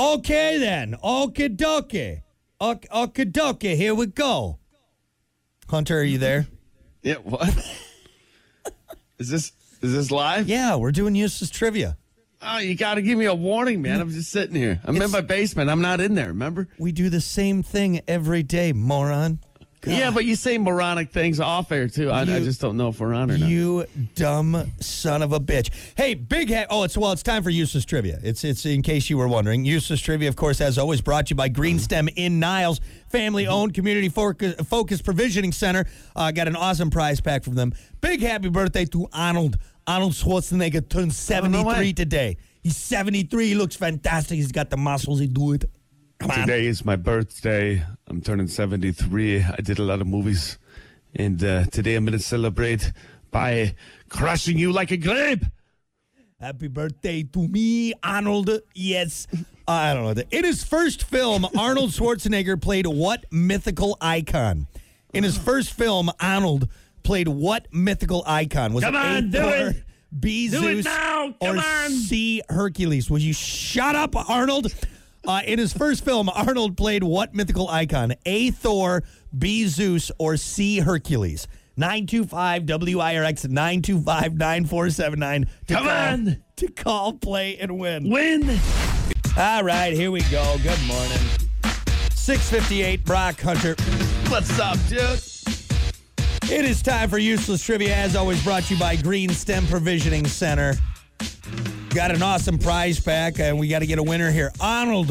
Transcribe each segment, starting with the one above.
Okay, then. Okie dokie. Okie dokie. Here we go. Hunter, are you there? Yeah, what? Is this live? Yeah, we're doing useless trivia. Oh, you got to give me a warning, man. I'm just sitting here. I'm in my basement. I'm not in there, remember? We do the same thing every day, moron. God. Yeah, but you say moronic things off air, too. I just don't know if we're on or not. You dumb son of a bitch. Hey, it's time for useless trivia. It's in case you were wondering. Useless trivia, of course, as always, brought to you by GreenStem in Niles, family-owned, community-focused provisioning center. Got an awesome prize pack from them. Big happy birthday to Arnold. Arnold Schwarzenegger turned 73 today. He's 73. He looks fantastic. He's got the muscles. He do it. Today is my birthday. I'm turning 73. I did a lot of movies. And today I'm going to celebrate by crushing you like a grape. Happy birthday to me, Arnold. Yes. I don't know. In his first film, Arnold Schwarzenegger played what mythical icon? In his first film, Arnold played what mythical icon? Was Come it on, do Thor, it. B. Do Zeus, it now. Come or on. C. Hercules? Will you shut up, Arnold? In his first film, Arnold played what mythical icon? A. Thor, B. Zeus, or C. Hercules? 925-WIRX, 925-9479. Come on. To call, play, and win. Win. All right, here we go. Good morning. 6:58, Brock Hunter. What's up, dude? It is time for Useless Trivia, as always, brought to you by GreenStem Provisioning Center. Got an awesome prize pack, and we got to get a winner here. Arnold.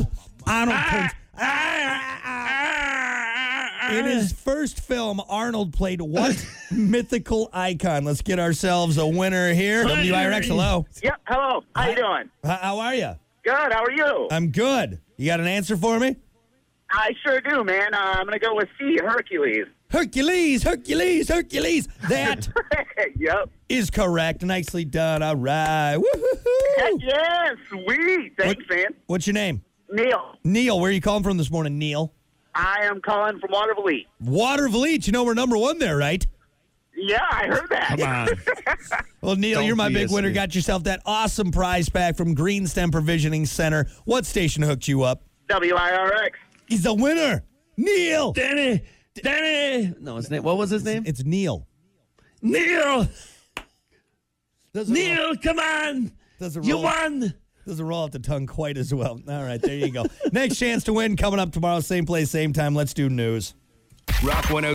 In his first film, Arnold played what mythical icon? Let's get ourselves a winner here. WIRX, hello. Yep, hello. How you doing? How are you? Good, how are you? I'm good. You got an answer for me? I sure do, man. I'm going to go with C, Hercules. Hercules. That Yep. is correct. Nicely done. All right. Woo-hoo-hoo. Heck yeah, sweet. Thanks, man. What's your name? Neil, Neil. Where are you calling from this morning, Neil? I am calling from Waterville. Waterville. You know we're number one there, right? Yeah, I heard that. Come on. Well, Neil, Don't you're my BS big winner. me. Got yourself that awesome prize pack from GreenStem Provisioning Center. What station hooked you up? WIRX. He's a winner. Neil. Danny. No, his name. What was his name? It's Neil. Neil. Doesn't Neil, come on. You won. Doesn't roll off the tongue quite as well. All right, there you go. Next chance to win coming up tomorrow. Same place, same time. Let's do news. Rock 102.